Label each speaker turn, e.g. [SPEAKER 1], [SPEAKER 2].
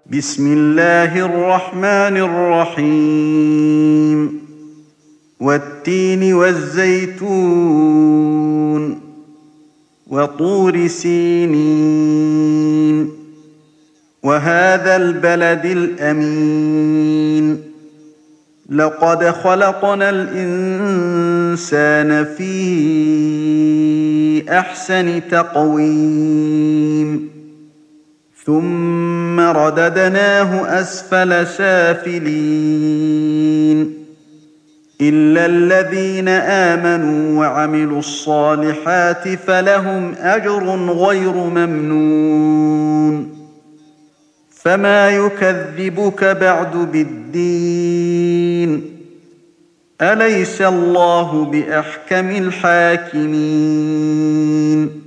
[SPEAKER 1] بسم الله الرحمن الرحيم والتين والزيتون وطور سينين وهذا البلد الأمين لقد خلقنا الإنسان في أحسن تقويم ثم رددناه أسفل سافلين إلا الذين آمنوا وعملوا الصالحات فلهم أجر غير ممنون فما يكذبك بعد بالدين أليس الله بأحكم الحاكمين